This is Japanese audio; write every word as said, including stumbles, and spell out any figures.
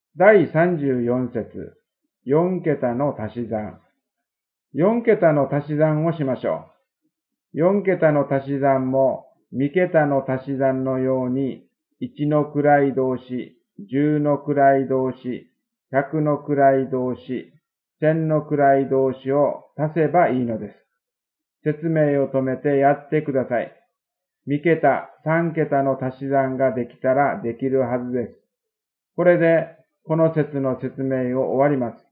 だいさんじゅうよん節、よん桁の足し算。よん桁の足し算をしましょう。よん桁の足し算もに桁の足し算のようにいちの位同士、じゅうの位同士、ひゃくの位同士、せんの位同士を足せばいいのです。説明を止めてやってください。に桁、さん桁の足し算ができたらできるはずです。これでこの説の説明を終わります。